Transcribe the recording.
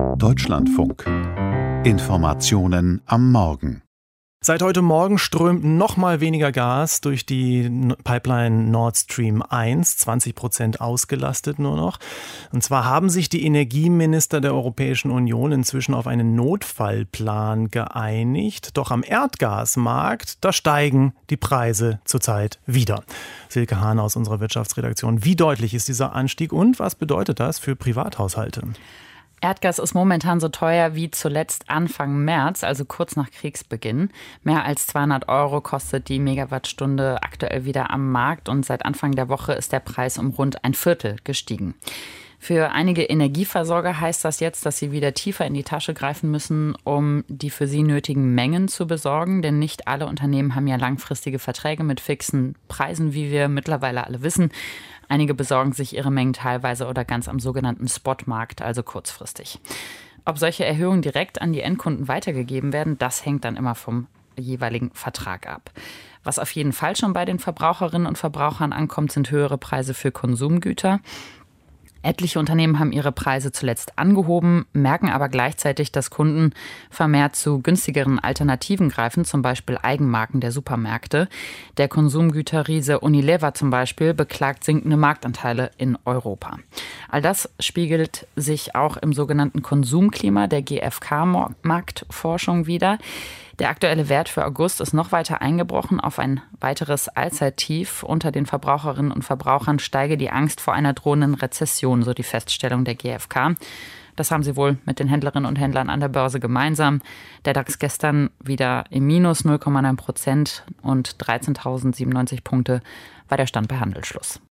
Deutschlandfunk. Informationen am Morgen. Seit heute Morgen strömt noch mal weniger Gas durch die Pipeline Nord Stream 1, 20% ausgelastet nur noch. Und zwar haben sich die Energieminister der Europäischen Union inzwischen auf einen Notfallplan geeinigt. Doch am Erdgasmarkt, da steigen die Preise zurzeit wieder. Silke Hahn aus unserer Wirtschaftsredaktion. Wie deutlich ist dieser Anstieg und was bedeutet das für Privathaushalte? Erdgas ist momentan so teuer wie zuletzt Anfang März, also kurz nach Kriegsbeginn. Mehr als 200 € kostet die Megawattstunde aktuell wieder am Markt und seit Anfang der Woche ist der Preis um rund ein Viertel gestiegen. Für einige Energieversorger heißt das jetzt, dass sie wieder tiefer in die Tasche greifen müssen, um die für sie nötigen Mengen zu besorgen. Denn nicht alle Unternehmen haben ja langfristige Verträge mit fixen Preisen, wie wir mittlerweile alle wissen. Einige besorgen sich ihre Mengen teilweise oder ganz am sogenannten Spotmarkt, also kurzfristig. Ob solche Erhöhungen direkt an die Endkunden weitergegeben werden, das hängt dann immer vom jeweiligen Vertrag ab. Was auf jeden Fall schon bei den Verbraucherinnen und Verbrauchern ankommt, sind höhere Preise für Konsumgüter. Etliche Unternehmen haben ihre Preise zuletzt angehoben, merken aber gleichzeitig, dass Kunden vermehrt zu günstigeren Alternativen greifen, zum Beispiel Eigenmarken der Supermärkte. Der Konsumgüterriese Unilever zum Beispiel beklagt sinkende Marktanteile in Europa. All das spiegelt sich auch im sogenannten Konsumklima der GfK-Marktforschung wider. Der aktuelle Wert für August ist noch weiter eingebrochen auf ein weiteres Allzeittief. Unter den Verbraucherinnen und Verbrauchern steige die Angst vor einer drohenden Rezession, so die Feststellung der GfK. Das haben sie wohl mit den Händlerinnen und Händlern an der Börse gemeinsam. Der DAX gestern wieder im Minus 0,9% und 13.097 Punkte war der Stand bei Handelsschluss.